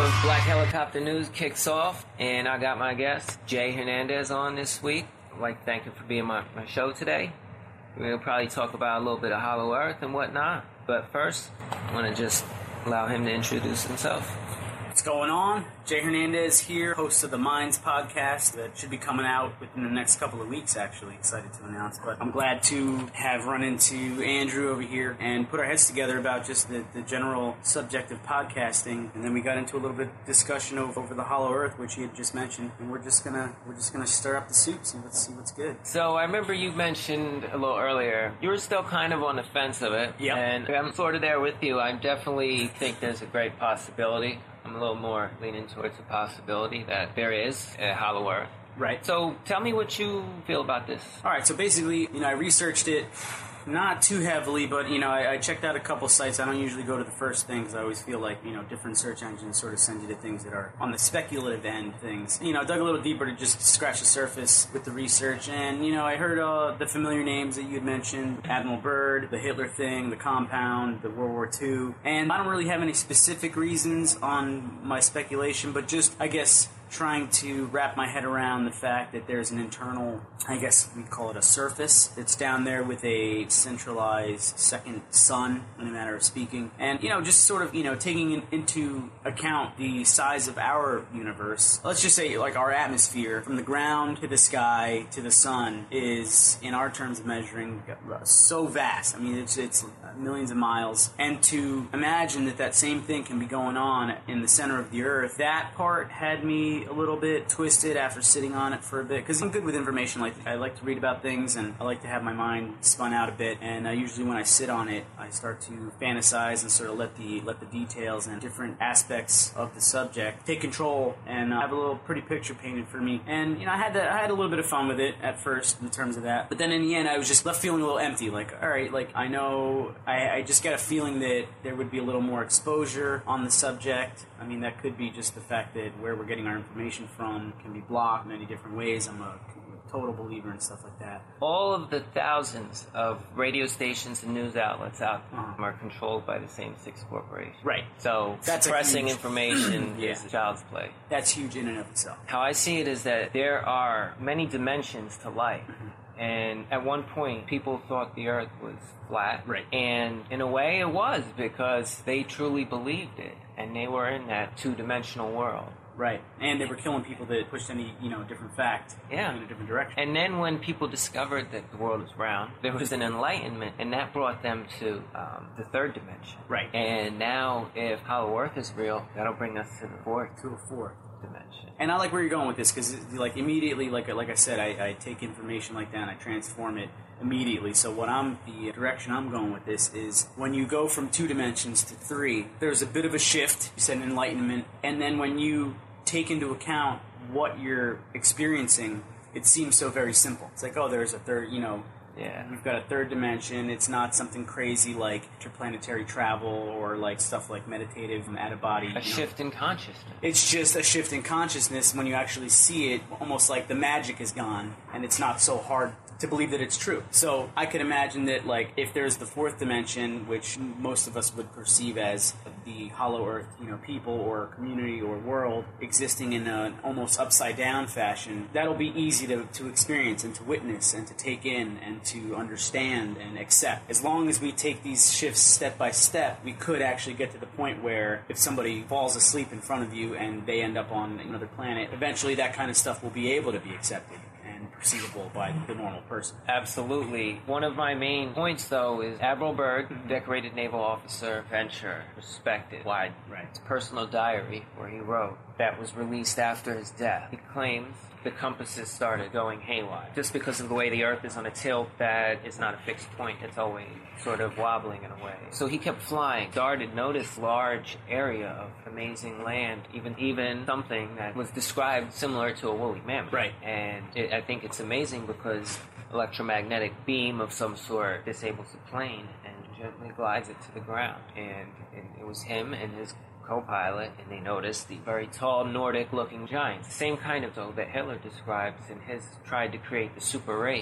Black Helicopter News kicks off, and I got my guest, Jay Hernandez, on this week. I'd like to thank him for being my show today. We're going to probably talk about a little bit of Hollow Earth and whatnot, but first, I want to just allow him to introduce himself. What's going on? Jay Hernandez here, host of the Minds podcast that should be coming out within the next couple of weeks, actually. Excited to announce. But I'm glad to have run into Andrew over here and put our heads together about just the general subject of podcasting. And then we got into a little bit of discussion over the Hollow Earth, which he had just mentioned. And we're just gonna stir up the soup, see what's good. So I remember you mentioned a little earlier, you were still kind of on the fence of it. Yep. And I'm sort of there with you. I definitely think there's a great possibility. I'm a little more leaning towards the possibility that there is a Hollow Earth. Right. So tell me what you feel about this. All right, so basically, I researched it not too heavily, but, I checked out a couple sites. I don't usually go to the first thing because I always feel like, different search engines sort of send you to things that are on the speculative end things. I dug a little deeper to just scratch the surface with the research, and, I heard the familiar names that you had mentioned, Admiral Byrd, the Hitler thing, the compound, the World War II, and I don't really have any specific reasons on my speculation, but just, I guess, trying to wrap my head around the fact that there's an internal, I guess we'd call it a surface, that's down there with a centralized second sun, in a matter of speaking. And, just sort of, taking into account the size of our universe, let's just say, like, our atmosphere, from the ground to the sky to the sun, is, in our terms of measuring, so vast. I mean, it's millions of miles. And to imagine that same thing can be going on in the center of the Earth, that part had me a little bit twisted after sitting on it for a bit, because I'm good with information. Like, I like to read about things, and I like to have my mind spun out a bit, and usually when I sit on it, I start to fantasize and sort of let the details and different aspects of the subject take control, and have a little pretty picture painted for me. And I had a little bit of fun with it at first in terms of that, but then in the end I was just left feeling a little empty, like, all right, like, I know I just got a feeling that there would be a little more exposure on the subject. I mean, that could be just the fact that where we're getting our information from can be blocked in many different ways. I'm a total believer in stuff like that. All of the thousands of radio stations and news outlets out there are controlled by the same six corporations. Right. So suppressing information is child's play. That's huge in and of itself. How I see it is that there are many dimensions to life. And at one point, people thought the Earth was flat. Right. And in a way, it was, because they truly believed it. And they were in that two-dimensional world. Right. And they were killing people that pushed any, different fact in a different direction. And then when people discovered that the world was round, there was an enlightenment, and that brought them to the third dimension. Right. And now, if Hollow Earth is real, that'll bring us to the fourth. Dimension. And I like where you're going with this, because, like, immediately, like I said, I take information like that and I transform it immediately. So the direction I'm going with this is, when you go from 2 dimensions to 3, there's a bit of a shift. You said enlightenment, and then when you take into account what you're experiencing, it seems so very simple. It's like, oh, there's a third, we've got a third dimension. It's not something crazy like interplanetary travel or like stuff like meditative and out-of-body. A shift in consciousness. It's just a shift in consciousness. When you actually see it, almost like the magic is gone, and it's not so hard to believe that it's true. So I could imagine that, like, if there's the fourth dimension, which most of us would perceive as the Hollow Earth, people or community or world existing in an almost upside-down fashion, that'll be easy to experience and to witness and to take in and to understand and accept. As long as we take these shifts step by step, we could actually get to the point where if somebody falls asleep in front of you and they end up on another planet, eventually that kind of stuff will be able to be accepted and perceivable by the normal person. Absolutely. One of my main points, though, is Admiral Byrd, decorated naval officer, venture, respected, wide. Right. His personal diary, where he wrote, that was released after his death. He claims the compasses started going haywire. Just because of the way the Earth is on a tilt, that is not a fixed point. It's always sort of wobbling in a way. So he kept flying, started, noticed large area of amazing land, even something that was described similar to a woolly mammoth. Right. And I think it's amazing because electromagnetic beam of some sort disables the plane and gently glides it to the ground. And it was him and his co-pilot, and they noticed the very tall Nordic-looking giants. The same kind of, though, that Hitler describes in his tried to create the super race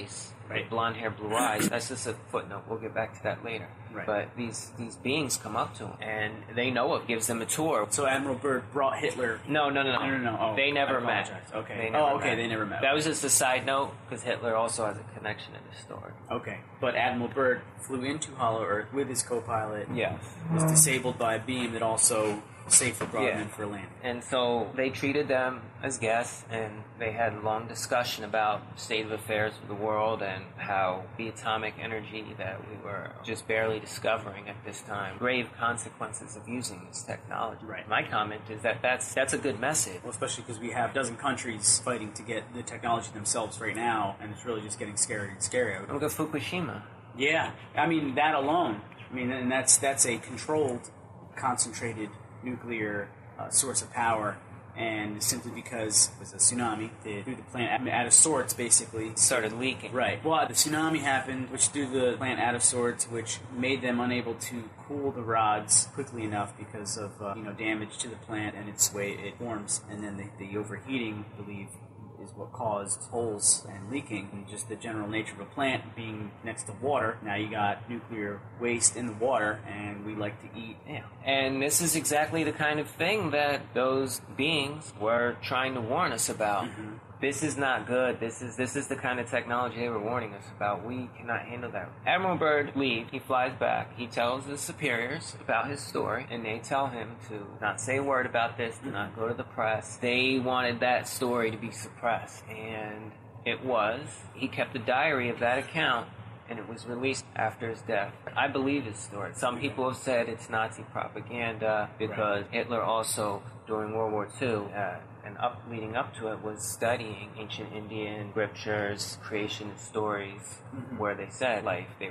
Right. with blonde hair, blue eyes. That's just a footnote. We'll get back to that later. Right. But these beings come up to him, and they know it, gives them a tour. So Admiral Byrd brought Hitler. No. No. Oh, They never I met. apologize. Okay. They never met. They never met. That was just a side note, because Hitler also has a connection in this story. Okay. But Admiral Byrd flew into Hollow Earth with his co-pilot. Yes. Was disabled by a beam that also safely brought him in for a landing. And so they treated them as guests, and they had a long discussion about state of affairs of the world and how the atomic energy that we were just barely discovering at this time, grave consequences of using this technology. Right. My comment is that that's a good message. Well, especially because we have a dozen countries fighting to get the technology themselves right now, and it's really just getting scarier and scarier. Look at Fukushima. Yeah, I mean that alone. I mean, and that's a controlled, concentrated nuclear source of power, and simply because it was a tsunami, they threw the plant out of sorts, basically. Started leaking. Right. Well, the tsunami happened, which threw the plant out of sorts, which made them unable to cool the rods quickly enough because of damage to the plant and its way it forms, and then the overheating, I believe, is what caused holes and leaking, and just the general nature of a plant being next to water. Now you got nuclear waste in the water, and we like to eat. Yeah. And this is exactly the kind of thing that those beings were trying to warn us about. Mm-hmm. This is not good. This is the kind of technology they were warning us about. We cannot handle that. Admiral Byrd leaves. He flies back. He tells his superiors about his story, and they tell him to not say a word about this, to not go to the press. They wanted that story to be suppressed, and it was. He kept a diary of that account, and it was released after his death. I believe his story. Some people have said it's Nazi propaganda because Hitler also, during World War II, leading up to it, was studying ancient Indian scriptures, creation stories, where they said they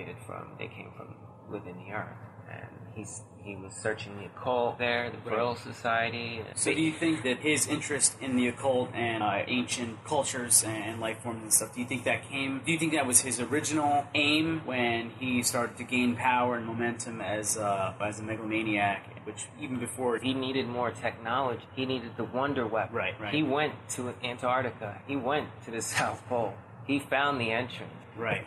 came from within the earth. And he was searching the occult there, the Brill Society. So do you think that his interest in the occult and ancient cultures and life forms and stuff, do you think that was his original aim when he started to gain power and momentum as a megalomaniac, which even before... He needed more technology. He needed the wonder weapon. Right. He went to Antarctica. He went to the South Pole. He found the entrance. Right.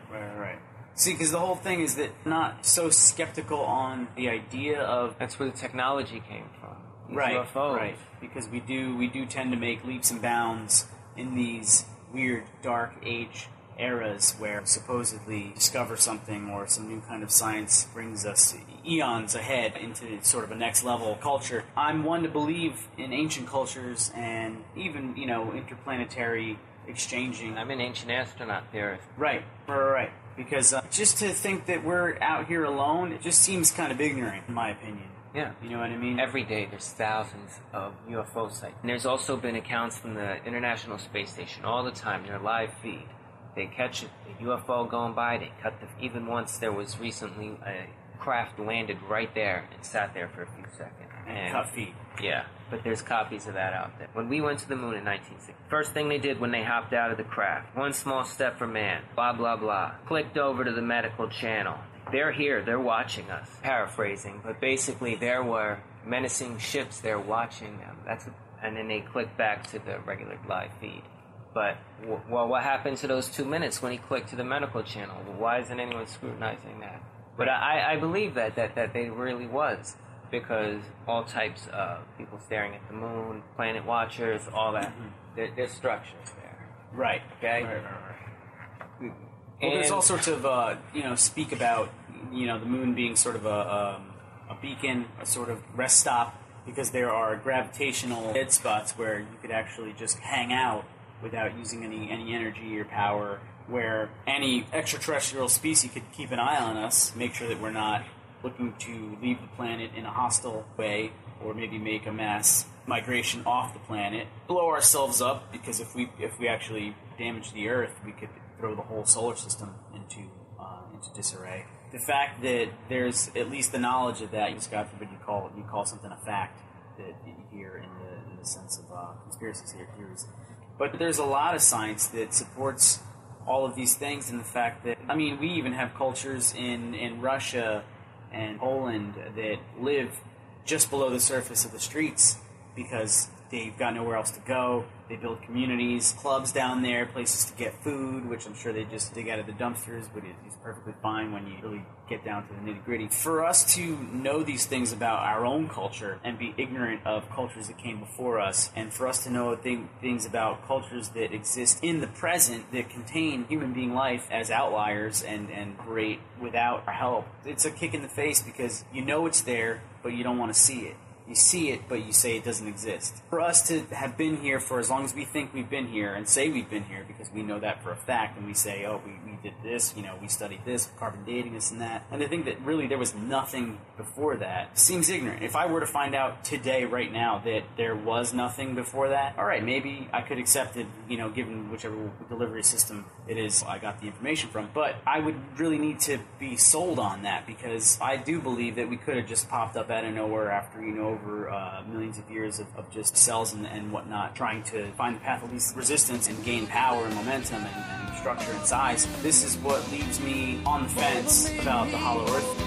See, because the whole thing is that not so skeptical on the idea of... That's where the technology came from. These right, UFOs. Right, because we do tend to make leaps and bounds in these weird dark age eras where supposedly discover something or some new kind of science brings us eons ahead into sort of a next level culture. I'm one to believe in ancient cultures and even, interplanetary exchanging. I'm an ancient astronaut theorist. Right. Because just to think that we're out here alone, it just seems kind of ignorant, in my opinion. Yeah. You know what I mean? Every day there's thousands of UFO sites. And there's also been accounts from the International Space Station all the time, their live feed. They catch a UFO going by, they cut even once there was recently a craft landed right there and sat there for a few seconds. And cut feet. Yeah, but there's copies of that out there. When we went to the moon in 1960, first thing they did when they hopped out of the craft, one small step for man, blah, blah, blah. Clicked over to the medical channel. They're here, they're watching us. Paraphrasing, but basically there were menacing ships there watching them. And then they clicked back to the regular live feed. But, what happened to those 2 minutes when he clicked to the medical channel? Why isn't anyone scrutinizing that? But I believe that they really was. Because all types of people staring at the moon, planet watchers, all that, there's structures there. Right. Okay? Right. Well, there's all sorts of, speak about, the moon being sort of a beacon, a sort of rest stop, because there are gravitational dead spots where you could actually just hang out without using any energy or power, where any extraterrestrial species could keep an eye on us, make sure that we're not looking to leave the planet in a hostile way, or maybe make a mass migration off the planet, blow ourselves up, because if we actually damage the Earth, we could throw the whole solar system into disarray. The fact that there's at least the knowledge of that, God forbid you call something a fact, that you hear in the sense of conspiracy theories. But there's a lot of science that supports all of these things, and the fact that, we even have cultures in Russia and Poland that live just below the surface of the streets because they've got nowhere else to go. They build communities, clubs down there, places to get food, which I'm sure they just dig out of the dumpsters, but it's perfectly fine when you really get down to the nitty-gritty. For us to know these things about our own culture and be ignorant of cultures that came before us, and for us to know things about cultures that exist in the present that contain human being life as outliers and great without our help, it's a kick in the face because you know it's there, but you don't want to see it. You see it, but you say it doesn't exist. For us to have been here for as long as we think we've been here and say we've been here because we know that for a fact, and we say, oh, we did this, we studied this, carbon dating, this and that, and to think that really there was nothing before that seems ignorant. If I were to find out today, right now, that there was nothing before that, all right, maybe I could accept it, given whichever delivery system it is I got the information from, but I would really need to be sold on that because I do believe that we could have just popped up out of nowhere after, over millions of years of just cells and whatnot, trying to find the path of least resistance and gain power and momentum and structure and size. This is what leaves me on the fence about the Hollow Earth.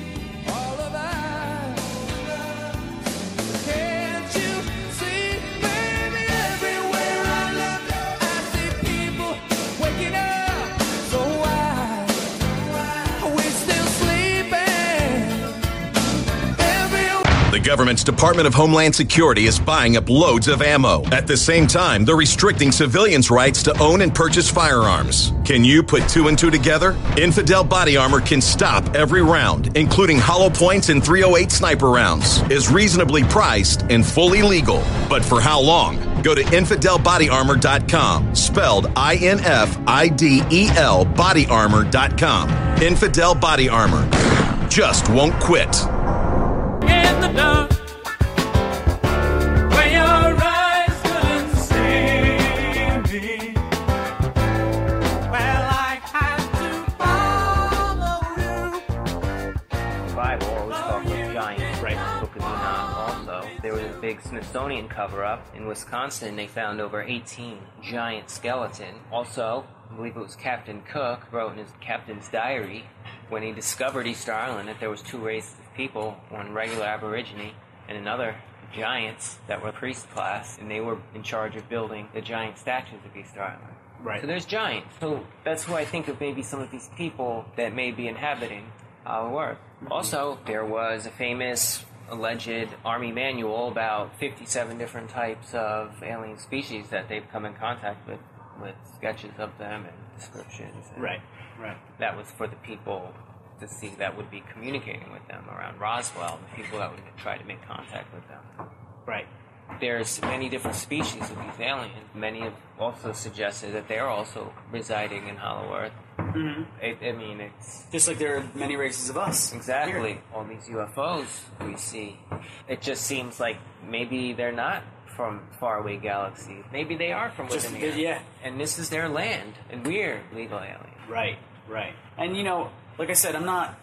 The government's Department of Homeland Security is buying up loads of ammo. At the same time, they're restricting civilians' rights to own and purchase firearms. Can you put two and two together? Infidel Body Armor can stop every round, including hollow points and .308 sniper rounds. Is reasonably priced and fully legal. But for how long? Go to InfidelBodyArmor.com, spelled INFIDEL bodyarmor.com. Infidel Body Armor. Just won't quit. In the dark, where your eyes couldn't see me. Well, I had to follow you. The Bible always talks of giants, right? The Book of Enoch also. There was a big Smithsonian cover-up in Wisconsin. They found over 18 giant skeletons. Also, I believe it was Captain Cook wrote in his captain's diary when he discovered Easter Island that there was two races of people, one regular Aborigine and another giants that were priest class, and they were in charge of building the giant statues of Easter Island. Right. So there's giants. So that's who I think of maybe some of these people that may be inhabiting Hollow Earth. Mm-hmm. Also, there was a famous alleged Army manual about 57 different types of alien species that they've come in contact with sketches of them and descriptions. And right. That was for the people to see that would be communicating with them around Roswell, the people that would try to make contact with them. Right. There's many different species of these aliens. Many have also suggested that they're also residing in Hollow Earth. Mm-hmm. It's... just like there are many races of us. Exactly. Here. All these UFOs we see. It just seems like maybe they're not from faraway galaxies. Maybe they are from within the yeah. And this is their land, and we're legal aliens. Right. And like I said, I'm not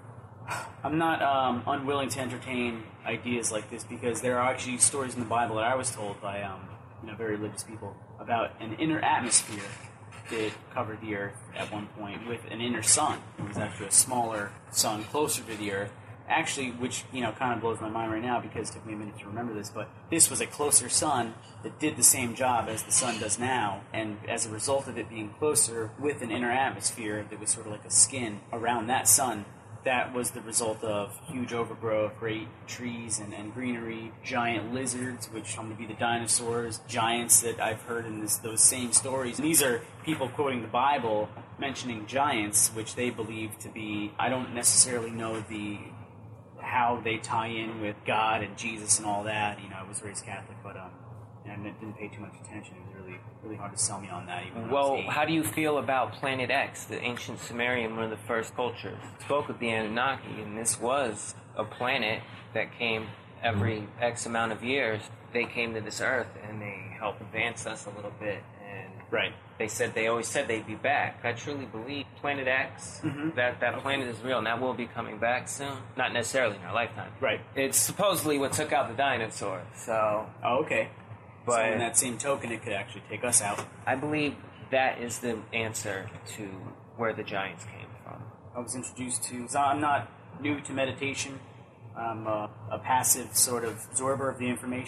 unwilling to entertain ideas like this because there are actually stories in the Bible that I was told by very religious people about an inner atmosphere that covered the Earth at one point with an inner sun. It was actually a smaller sun closer to the Earth. Actually, which kind of blows my mind right now because it took me a minute to remember this, but this was a closer sun that did the same job as the sun does now, and as a result of it being closer with an inner atmosphere that was sort of like a skin around that sun, that was the result of huge overgrowth, great trees and greenery, giant lizards, which come to be the dinosaurs, giants that I've heard in those same stories. And these are people quoting the Bible, mentioning giants, which they believe to be, I don't necessarily know how they tie in with God and Jesus and all that. I was raised Catholic, but and I didn't pay too much attention. It was really hard to sell me on that. Even well, how do you feel about Planet X, the ancient Sumerian, one of the first cultures? Spoke with the Anunnaki, and this was a planet that came every X amount of years. They came to this Earth, and they helped advance us a little bit. And right. They always said they'd be back. I truly believe Planet X, that planet is real, and that will be coming back soon. Not necessarily in our lifetime. Right. It's supposedly what took out the dinosaurs, so... Oh, okay. But so in that same token, it could actually take us out. I believe that is the answer to where the giants came from. I was introduced to... So I'm not new to meditation. I'm a passive sort of absorber of the information.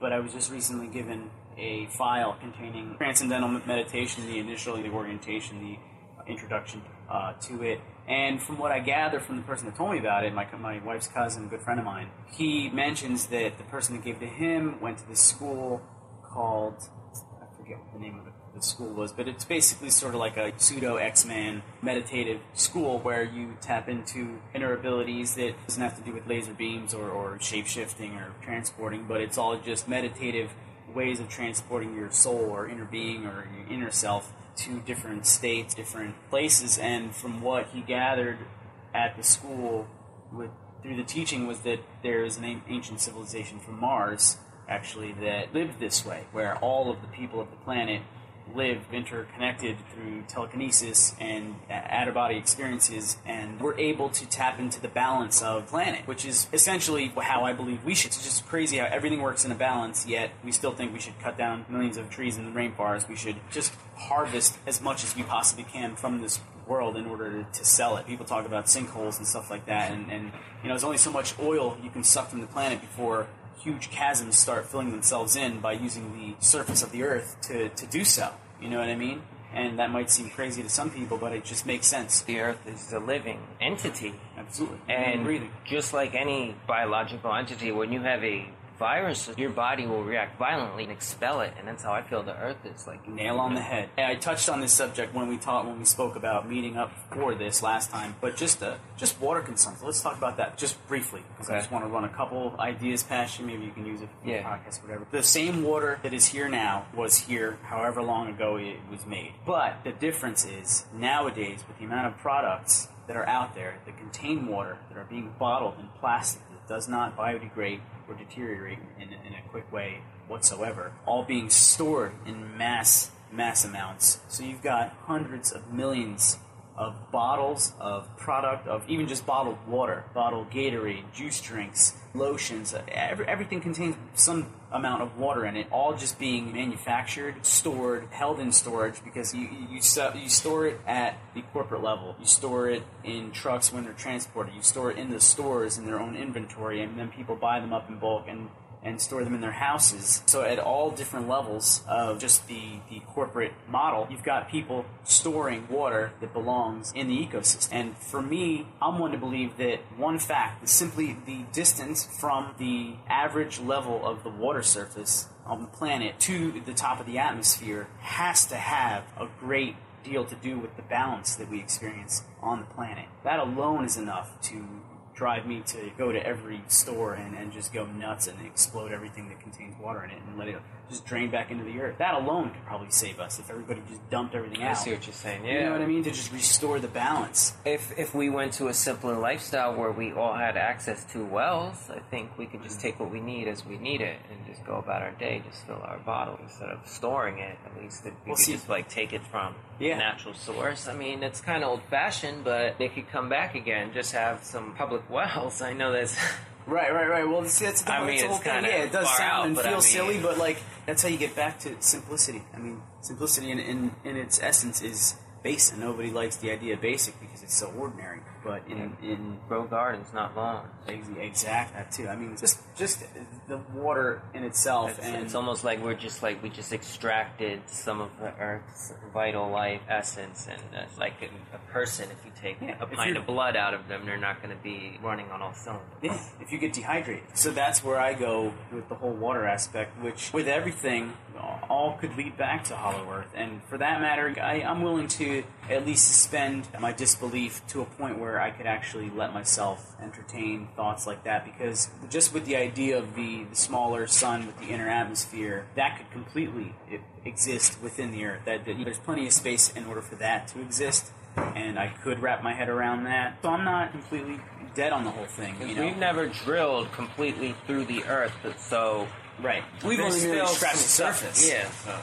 but I was just recently given a file containing Transcendental Meditation, the orientation, the introduction to it. And from what I gather from the person that told me about it, my wife's cousin, a good friend of mine, he mentions that the person that gave it to him went to this school called, I forget what the name of the school was, but it's basically sort of like a pseudo X-Man meditative school where you tap into inner abilities that doesn't have to do with laser beams or shape-shifting or transporting, but it's all just meditative ways of transporting your soul or inner being or your inner self to different states, different places. And from what he gathered at the school through the teaching was that there is an ancient civilization from Mars, actually, that lived this way, where all of the people of the planet live interconnected through telekinesis and out-of-body experiences, and we're able to tap into the balance of the planet, which is essentially how I believe we should. It's just crazy how everything works in a balance, yet we still think we should cut down millions of trees in the rainforest. We should just harvest as much as we possibly can from this world in order to sell it. People talk about sinkholes and stuff like that, and there's only so much oil you can suck from the planet before huge chasms start filling themselves in by using the surface of the earth to do so. You know what I mean? And that might seem crazy to some people, but it just makes sense. The earth is a living entity. Absolutely. And breathing. Just like any biological entity, when you have a virus, your body will react violently and expel it, and that's how I feel the earth is. Like, nail on the head. And I touched on this subject when we spoke about meeting up for this last time, but just water consumption. Let's talk about that just briefly, because I just want to run a couple ideas past you. Maybe you can use it for the podcast or whatever. The same water that is here now was here however long ago it was made. But the difference is, nowadays, with the amount of products that are out there that contain water, that are being bottled in plastic that does not biodegrade or deteriorate in a quick way whatsoever, all being stored in mass amounts. So you've got hundreds of millions of bottles of product, of even just bottled water, bottled Gatorade, juice drinks, lotions, everything contains some amount of water in it, all just being manufactured, stored, held in storage, because you store it at the corporate level. You store it in trucks when they're transported. You store it in the stores in their own inventory, and then people buy them up in bulk and store them in their houses. So at all different levels of just the corporate model, you've got people storing water that belongs in the ecosystem. And for me, I'm one to believe that one fact is simply the distance from the average level of the water surface on the planet to the top of the atmosphere has to have a great deal to do with the balance that we experience on the planet. That alone is enough to drive me to go to every store and just go nuts and explode everything that contains water in it and let it just drain back into the earth. That alone could probably save us if everybody just dumped everything out. I see what you're saying, yeah. You know what I mean? To just restore the balance. If we went to a simpler lifestyle where we all had access to wells, I think we could just take what we need as we need it and just go about our day, just fill our bottle instead of storing it. At least if we could just take it from a natural source. I mean, it's kind of old-fashioned, but they could come back again. Just have some public wells. I know that's... Right. Well, that's the whole thing. Yeah, it does sound and feel silly, but that's how you get back to simplicity. I mean, simplicity in its essence is basic. Nobody likes the idea of basic because it's so ordinary. But in grow gardens, not lawns. Exact, that too. I mean, just the water in itself, it's almost like we just extracted some of the Earth's vital life essence, and like a person, if you take a pint of blood out of them, they're not going to be running on all cylinders. Yeah, if you get dehydrated. So that's where I go with the whole water aspect, which with everything, all could lead back to Hollow Earth. And for that matter, I'm willing to at least suspend my disbelief to a point where I could actually let myself entertain thoughts like that, because just with the idea of the smaller sun with the inner atmosphere, that could completely exist within the Earth. That there's plenty of space in order for that to exist, and I could wrap my head around that. So I'm not completely dead on the whole thing. We've never drilled completely through the Earth, so... Right. We've only really scratched the surface. Yeah, so...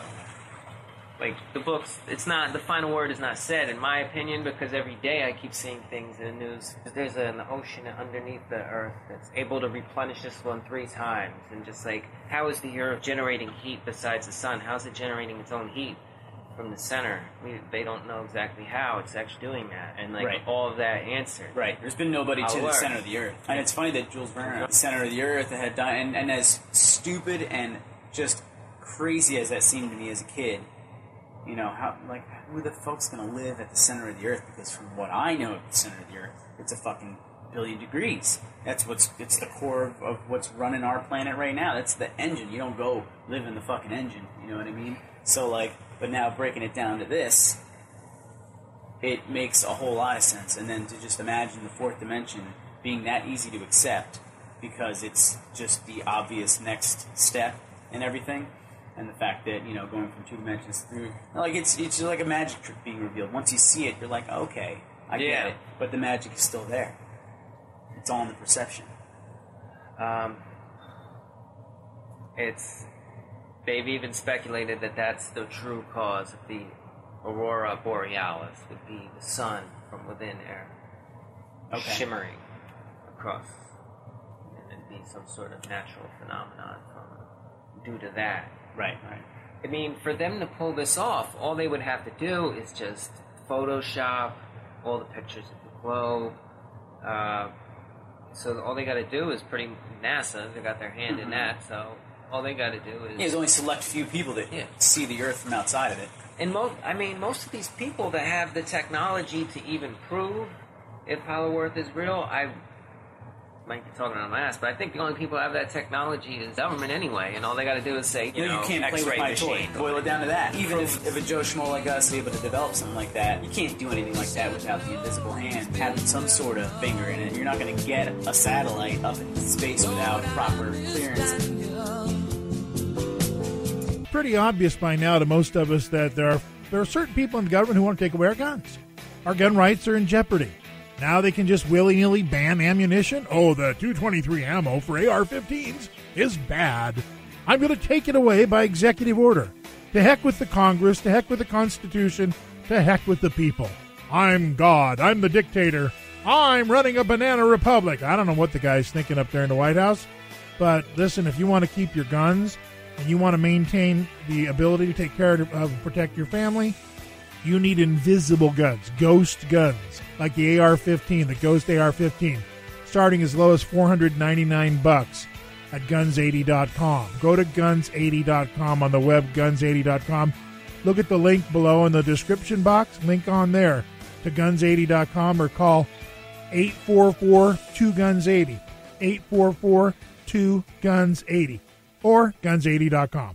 Like, the books, it's not, the final word is not said, in my opinion, because every day I keep seeing things in the news. There's an ocean underneath the Earth that's able to replenish this one 3 times, and just like, how is the Earth generating heat besides the sun? How is it generating its own heat? from the center. They don't know exactly how it's actually doing that, and like Right. all of that answered. Right. There's been nobody How to it the works. center of the earth. And it's funny that Jules Verne, the center of the earth, had done, and as stupid and just crazy as that seemed to me as a kid, you know, who the fuck's gonna live at the center of the earth? Because from what I know of the center of the earth, it's a fucking billion degrees. It's the core of what's running our planet right now. That's the engine. You don't go live in the fucking engine. You know what I mean? So like, but now breaking it down to this, it makes a whole lot of sense. And then to just imagine the fourth dimension being that easy to accept because it's just the obvious next step in everything. And the fact that, you know, going from 2 dimensions through, like, it's just like a magic trick being revealed. Once you see it, you're like, okay, I get it. But the magic is still there. It's all in the perception. They've even speculated that that's the true cause of the aurora borealis, would be the sun from within there shimmering across, and it'd be some sort of natural phenomenon due to that. Right. I mean, for them to pull this off, all they would have to do is just Photoshop all the pictures of the globe. So all they got to do is NASA. They got their hand in that. So all they got to do is there's only select few people that see the Earth from outside of it. And most of these people that have the technology to even prove if Hollow Earth is real, I might be talking on my ass, but I think the only people who have that technology is government anyway, and all they got to do is say, you can't play with X-ray my toy. machine. Boil it down to that. Even if a Joe Schmo like us is able to develop something like that, you can't do anything like that without the invisible hand having some sort of finger in it. You're not going to get a satellite up in space without proper clearance. Pretty obvious by now to most of us that there are certain people in the government who want to take away our guns. Our gun rights are in jeopardy. Now they can just willy-nilly ban ammunition. Oh, the 223 ammo for AR-15s is bad. I'm going to take it away by executive order. To heck with the Congress, to heck with the Constitution, to heck with the people. I'm God. I'm the dictator. I'm running a banana republic. I don't know what the guy's thinking up there in the White House. But listen, if you want to keep your guns and you want to maintain the ability to take care of protect your family, you need invisible guns, ghost guns, like the AR-15, the Ghost AR-15, starting as low as $499 at guns80.com. Go to guns80.com on the web, guns80.com. Look at the link below in the description box, link on there to guns80.com, or call 844-2GUNS80, 844-2GUNS80, or guns80.com.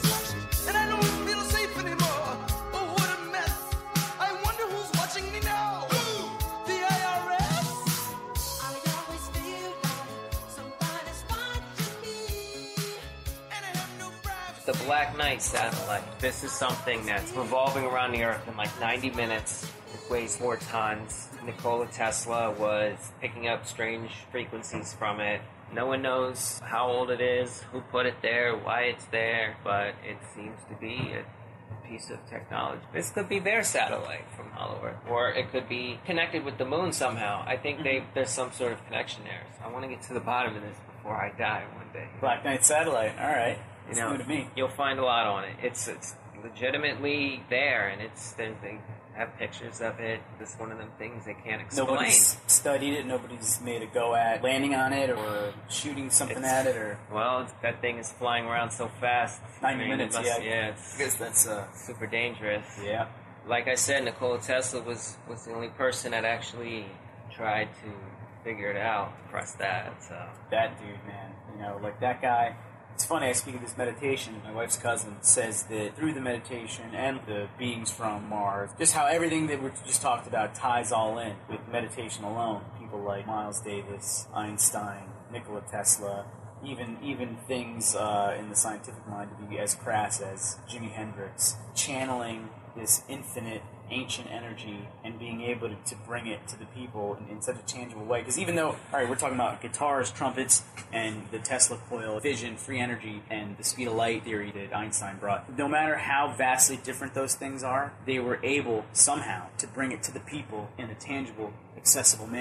The Black Knight satellite. This is something that's revolving around the Earth in like 90 minutes. It weighs 4 tons. Nikola Tesla was picking up strange frequencies from it. No one knows how old it is, who put it there, why it's there, but it seems to be a piece of technology. This could be their satellite from Hollow Earth, or it could be connected with the moon somehow. I think there's some sort of connection there. So I want to get to the bottom of this before I die one day. Black Knight satellite. All right. It's new to me. You'll find a lot on it. It's legitimately there, and they have pictures of it. This is one of them things they can't explain. Nobody's studied it. Nobody's made a go at landing on it or shooting something at it. Or that thing is flying around so fast. 90 minutes, yeah. I guess that's super dangerous. Yeah. Like I said, Nikola Tesla was the only person that actually tried to figure it out. Press that. So that dude, man. You know, like that guy. It's funny, I speak of this meditation. My wife's cousin says that through the meditation and the beings from Mars, just how everything that we just talked about ties all in with meditation alone. People like Miles Davis, Einstein, Nikola Tesla, even things in the scientific mind to be as crass as Jimi Hendrix, channeling this infinite ancient energy and being able to bring it to the people in such a tangible way. Because even though, all right, we're talking about guitars, trumpets, and the Tesla coil, fission, free energy, and the speed of light theory that Einstein brought, no matter how vastly different those things are, they were able somehow to bring it to the people in a tangible, accessible manner.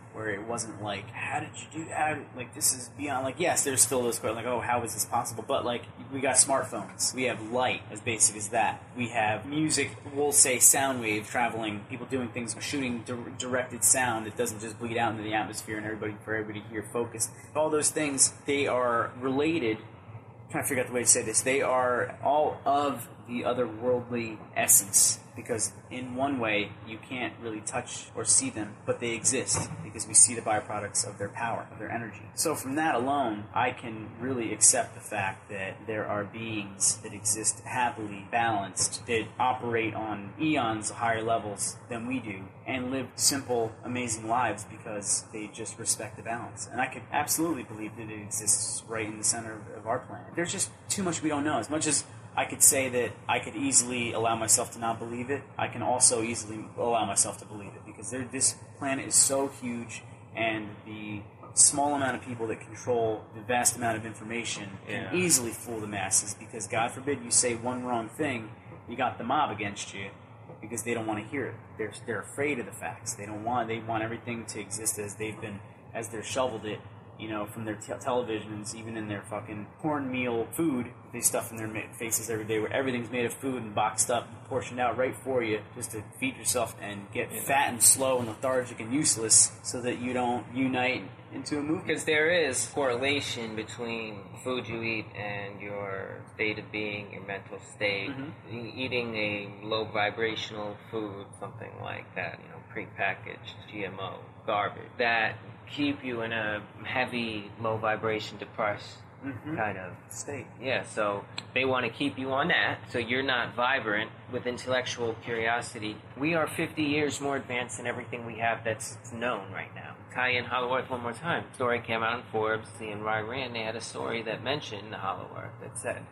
where it wasn't like, how did you do that? Like, this is beyond, like, yes, there's still those questions, like, oh, how is this possible? But, like, we got smartphones. We have light, as basic as that. We have music, we'll say sound wave traveling, people doing things, shooting directed sound that doesn't just bleed out into the atmosphere and for everybody to hear focused. All those things, they are related. I'm trying to figure out the way to say this. They are all of the otherworldly essence, because in one way you can't really touch or see them, but they exist because we see the byproducts of their power, of their energy. So from that alone, I can really accept the fact that there are beings that exist happily balanced, that operate on eons higher levels than we do, and live simple, amazing lives because they just respect the balance. And I could absolutely believe that it exists right in the center of our planet. There's just too much we don't know. As much as I could say that I could easily allow myself to not believe it, I can also easily allow myself to believe it, because this planet is so huge, and the small amount of people that control the vast amount of information can easily fool the masses, because God forbid you say one wrong thing, you got the mob against you, because they don't want to hear it. They're afraid of the facts. They want everything to exist as they're shoveled it, you know, from their televisions, even in their fucking cornmeal food they stuff in their faces every day, where everything's made of food and boxed up and portioned out right for you just to feed yourself and get fat and slow and lethargic and useless, so that you don't unite into a movement. Because there is correlation between food you eat and your state of being, your mental state. Eating a low vibrational food, something like that, you know, prepackaged GMO garbage, that keep you in a heavy, low vibration, depressed kind of state. Yeah, so they want to keep you on that, so you're not vibrant with intellectual curiosity. We are 50 years more advanced than everything we have that's known right now. Tie in Hollow Earth one more time. Story came out in Forbes, in Iran, they had a story that mentioned the Hollow Earth, that said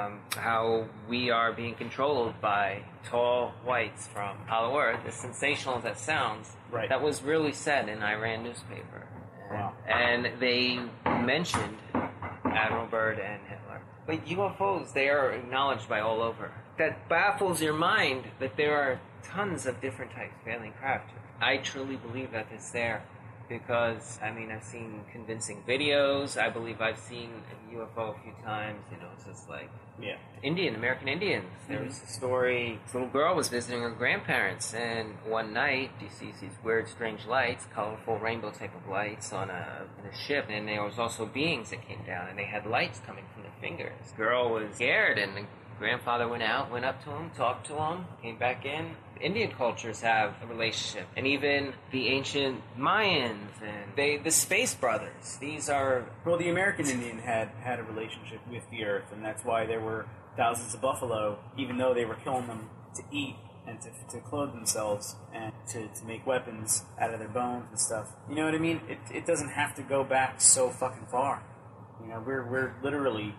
how we are being controlled by tall whites from Hollow Earth. As sensational as that sounds, that was really said in Iran newspaper. Wow. And they mentioned Admiral Byrd and Hitler. But UFOs, they are acknowledged by all over. That baffles your mind that there are tons of different types of alien craft. I truly believe that it's there, because, I mean, I've seen convincing videos. I believe I've seen a UFO a few times. You know, it's just like American Indians. There was a story, this little girl was visiting her grandparents, and one night she sees these weird, strange lights, colorful rainbow type of lights in a ship, and there was also beings that came down, and they had lights coming from their fingers. The girl was scared, and the grandfather went up to him, talked to him, came back in. Indian cultures have a relationship, and even the ancient Mayans and the Space Brothers. These are... Well, the American Indian had a relationship with the Earth, and that's why there were thousands of buffalo, even though they were killing them to eat and to clothe themselves and to make weapons out of their bones and stuff. You know what I mean? It doesn't have to go back so fucking far. You know, we're literally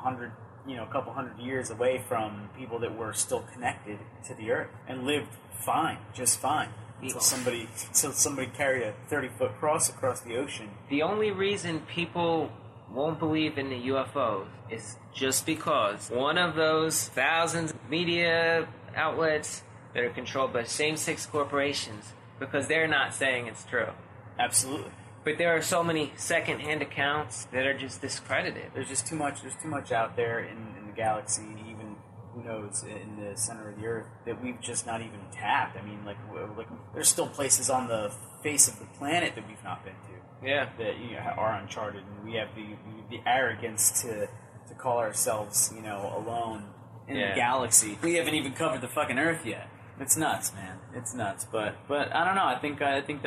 a couple hundred years away from people that were still connected to the Earth and lived fine, just fine, until somebody carried a 30-foot cross across the ocean. The only reason people won't believe in the UFOs is just because one of those thousands of media outlets that are controlled by same-sex corporations, because they're not saying it's true. Absolutely. But there are so many second-hand accounts that are just discredited. There's just too much out there in the galaxy, even, who knows, in the center of the Earth, that we've just not even tapped. I mean, like there's still places on the face of the planet that we've not been to. Yeah. That are uncharted, and we have the arrogance to call ourselves, alone in the galaxy. We haven't even covered the fucking Earth yet. It's nuts, man. It's nuts. But I don't know. I think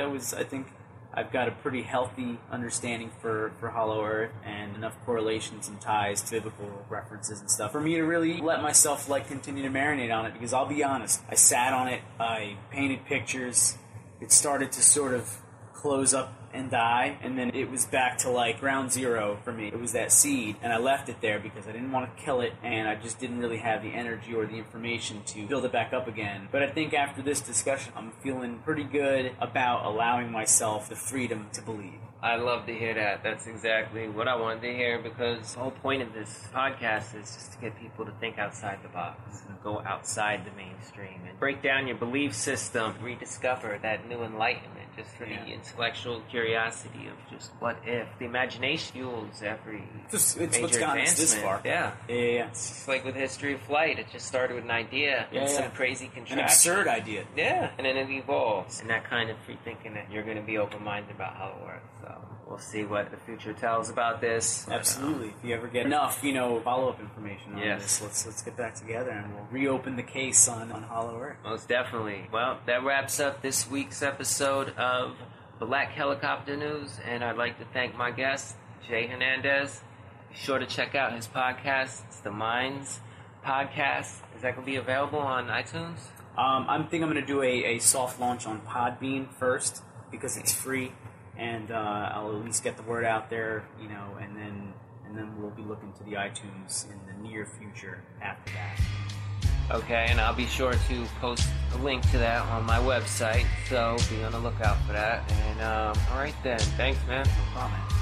I've got a pretty healthy understanding for Hollow Earth, and enough correlations and ties to biblical references and stuff for me to really let myself continue to marinate on it, because I'll be honest, I sat on it, I painted pictures, it started to sort of close up and die, and then it was back to ground zero for me. It was that seed, and I left it there because I didn't want to kill it, and I just didn't really have the energy or the information to build it back up again. But I think after this discussion, I'm feeling pretty good about allowing myself the freedom to believe. I love to hear that. That's exactly what I wanted to hear, because the whole point of this podcast is just to get people to think outside the box and go outside the mainstream and break down your belief system, rediscover that new enlightenment just for the intellectual curiosity of just what if. The imagination fuels every It's major what's gotten us this advancement. far. Yeah. Yeah. It's just like with History of Flight. It just started with an idea and some crazy contraption. An absurd idea. Yeah, and then it evolves. And that kind of free thinking that you're going to be open-minded about how it works. So we'll see what the future tells about this. Absolutely. If you ever get enough, follow-up information on this, let's get back together and we'll reopen the case on Hollow Earth. Most definitely. Well, that wraps up this week's episode of Black Helicopter News, and I'd like to thank my guest, Jay Hernandez. Be sure to check out his podcast. It's The Minds Podcast. Is that going to be available on iTunes? I think I'm going to do a soft launch on Podbean first because it's free, and I'll at least get the word out there, and then we'll be looking to the iTunes in the near future after that. Okay, and I'll be sure to post a link to that on my website, so be on the lookout for that. And all right then, thanks, man. No problem.